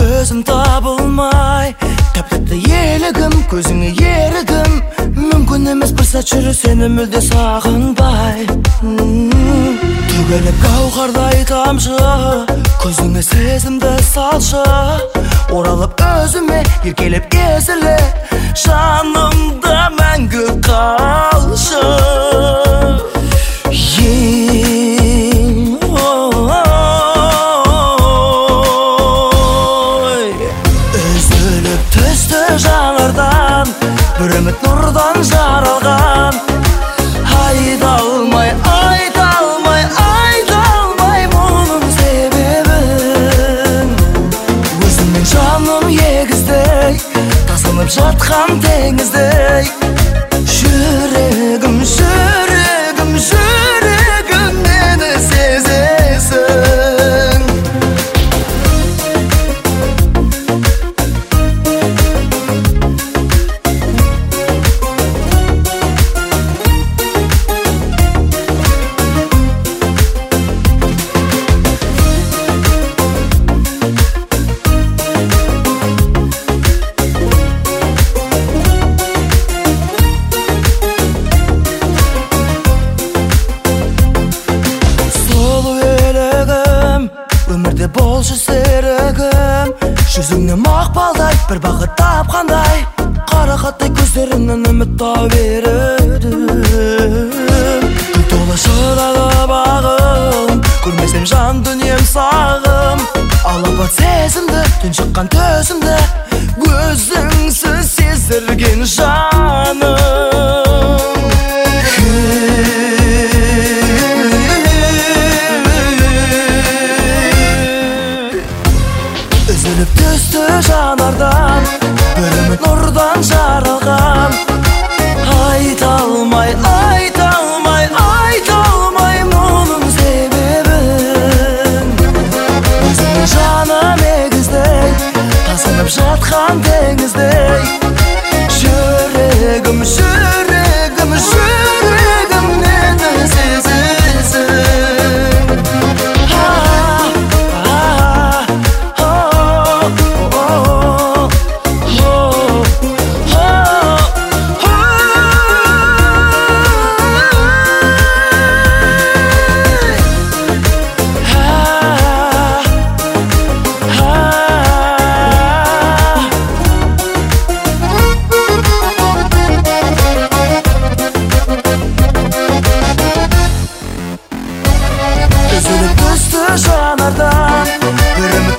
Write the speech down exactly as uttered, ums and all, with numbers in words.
Özüm tabılmay Taptatı yeligim, közüңe ерігім Мүмкін емес бір сәт жүрі сені мүлде сағынбай Түгеліп гауһардай тамшы Көзіңе сезімді салшы Оралып өзіме еркелеп езіле Жанымда мәңгі қалшы Жанардан бір үміт нұрдан жаралған Айта алмай, айта алмай, айта алмай мұның себебін Өзімнің жаным егіздей тасынып жатқан теңіздей Жүрегім, жүрегім, жүрегім мені сезесің Өмірде болшы серігім Жүзіңнен мақпалдай бір бақыт тапқандай Қарақаттай көздеріңнен үміт тауып бердім Гүл толы шырайлы бағым Көрмесем жан дүнием сағым Алапат сезімді, түн шыққан төзімді Өзіңсіз сездірген жаным Үзіліп түсті жанардан бір үміт нұрдан жаралған Айта алмай, айта алмай, айта алмай мұның себебін Өзіңнің жаным егіздей тасынып жатқан теңіздей Жүрегім, жүрегім, жүрегім мені сезесің Үзіліп түсті жанардан бір үміт